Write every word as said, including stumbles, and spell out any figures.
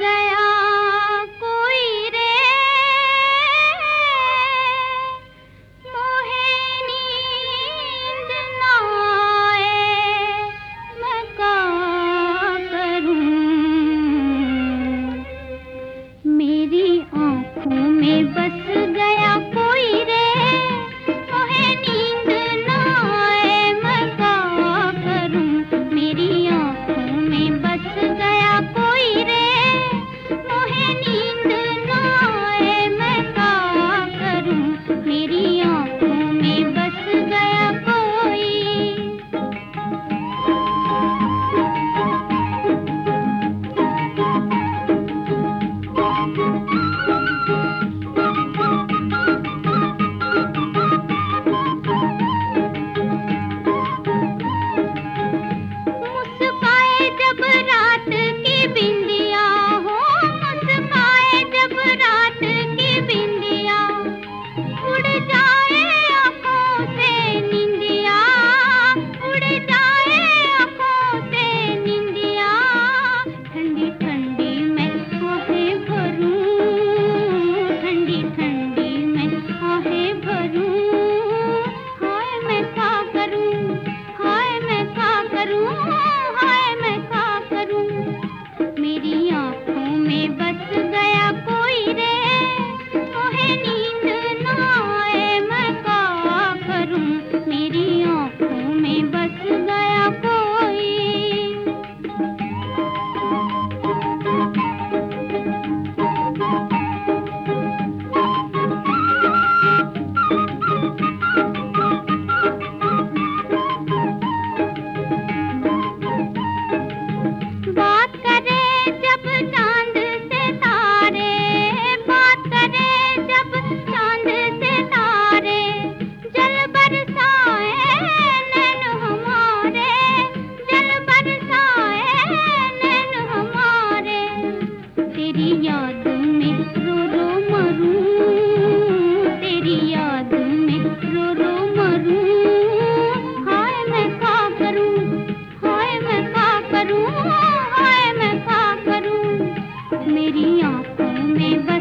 गया कोई रे, मोहे नींद ना आए, मैं क्या करूं। मेरी आँखों में बस गया कोई रे, मोहे नींद ना आए, मैं क्या करूं। मेरी आँखों में बस गया कोई रे, मोहे नींद ना आए, मैं क्या करूं। मेरी आँखों में बस गया कोई। मुस्काए जब रात की बिंदिया हो, मुस्काए जब रात की बिंदिया, उड़ जाए आँखों से निंदिया, उड़ जाए आँखों से निंदिया। ठंडी ठंडी मैं आहें भरूं, ठंडी ठंडी मैं आहें भरूं। हाय मैं क्या करूं, हाय मैं क्या करूं, हाय मैं क्या करूं। मेरी आँखों में बस गया कोई रे, मोहे नींद ना आए, मैं क्या करूं। मेरी आँखों में बस गया कोई। बात करे जब चांद से तारे, बात करे जब चांद से तारे, जल बरसाए नैन हमारे, जल बरसाए नैन हमारे। तेरी याद में रो रो मरूं, तेरी याद में रो रो मरूं। हाय मैं क्या करूं, हाय मैं क्या करूं, हाय मैं क्या करूं। मेरी आँखों में बस